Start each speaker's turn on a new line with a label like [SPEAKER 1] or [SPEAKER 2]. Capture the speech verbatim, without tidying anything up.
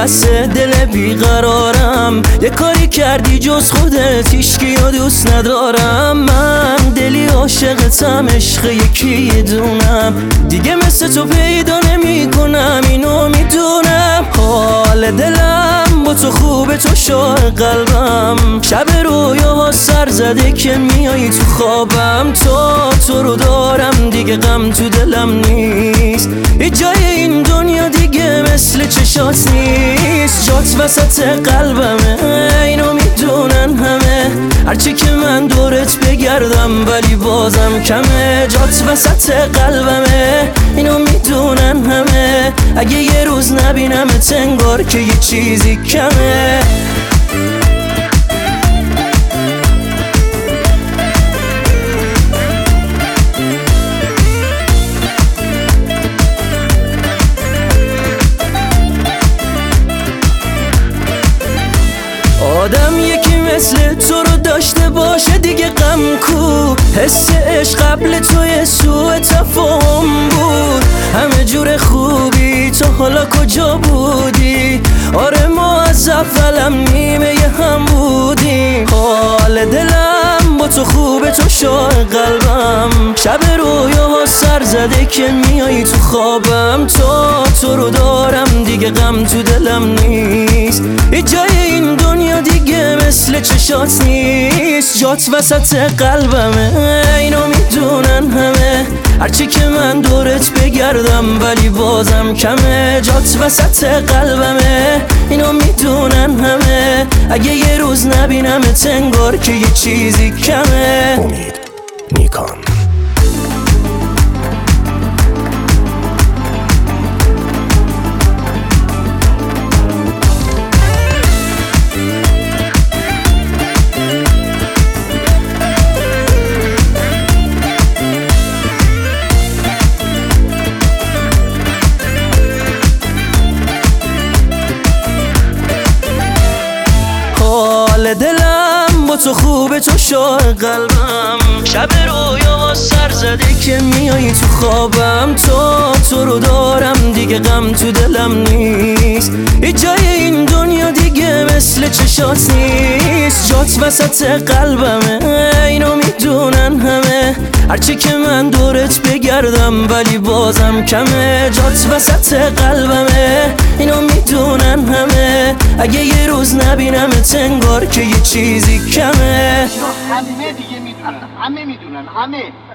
[SPEAKER 1] دست دل بیقرارم. یه کاری کردی جز خودت هیچکیو دوست ندارم. من دلی عاشقتم، عشق یکی دونم، دیگه مثل تو پیدا نمی کنم، اینو میدونم. حال دلم با تو خوبه، تو شاه قلبم. شب رویاها سر زده که میایی تو خوابم. تا تو رو دارم دیگه غم تو دلم نیست. هیچ جای این دنیا دیگه مثل چشات نیست. جات وسط قلبمه، اینو میدونن همه. هرچی که من دورت بگردم ولی بازم کمه. جات وسط قلبمه، اینو میدونن همه. اگه یه روز نبینمت انگار که یه چیزی کمه. آدم یکی مثل تو رو داشته باشه دیگه غم کو. حس عشق قبل توی سوء تفاهم بود. همه جور خوبی تو حالا کجا بودی؟ آره ما از اولم نیمه هم بودیم. حال دلم با تو خوبه، تو شاه قلبم. شب رویاها سر زده که میایی تو خوابم. تا تو رو دارم دیگه غم تو دلم نیست. هیچ جای این دنیا دیگه مثل چشات نیست. جات وسط قلبمه، اینو میدونن همه. هرچی که من دورت بگردم ولی بازم کمه. جات وسط قلبمه، اینو میدونن همه. اگه یه روز نبینمت انگار که یه چیزی کمه.
[SPEAKER 2] امید نیکان.
[SPEAKER 1] حال دلم با تو خوبه، تو شاه قلبم. شب رویا سر زده که میایی تو خوابم. تا تو رو دارم دیگه غم تو دلم نیست. هیچ جای این دنیا دیگه مثل چشات نیست. جات وسط قلبمه، اینو میدونن همه. هرچی که من دورت بگردم ولی بازم کمه. جات وسط قلبمه، اینو میدونن همه. اگه یه روز نبینمت انگار که یه چیزی کمه.
[SPEAKER 3] همه دیگه میدونن، همه میدونن، همه